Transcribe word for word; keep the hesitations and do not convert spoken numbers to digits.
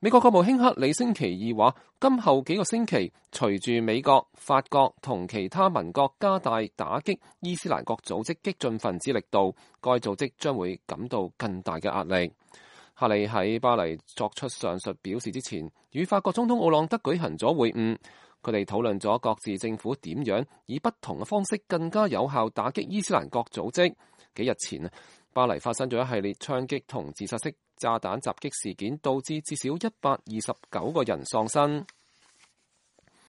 美國國務卿克里星期二話，今後幾個星期，隨住美國、法國同其他盟國加大打擊伊斯蘭國組織激進分子力度，該組織將會感到更大嘅壓力。克里喺巴黎作出上述表示之前，與法國總統奧朗德舉行咗會晤，佢哋討論咗各自政府點樣以不同嘅方式更加有效打擊伊斯蘭國組織。幾日前，巴黎發生咗一系列槍擊同自殺式炸彈襲擊事件，導致至少一百二十九個人喪生。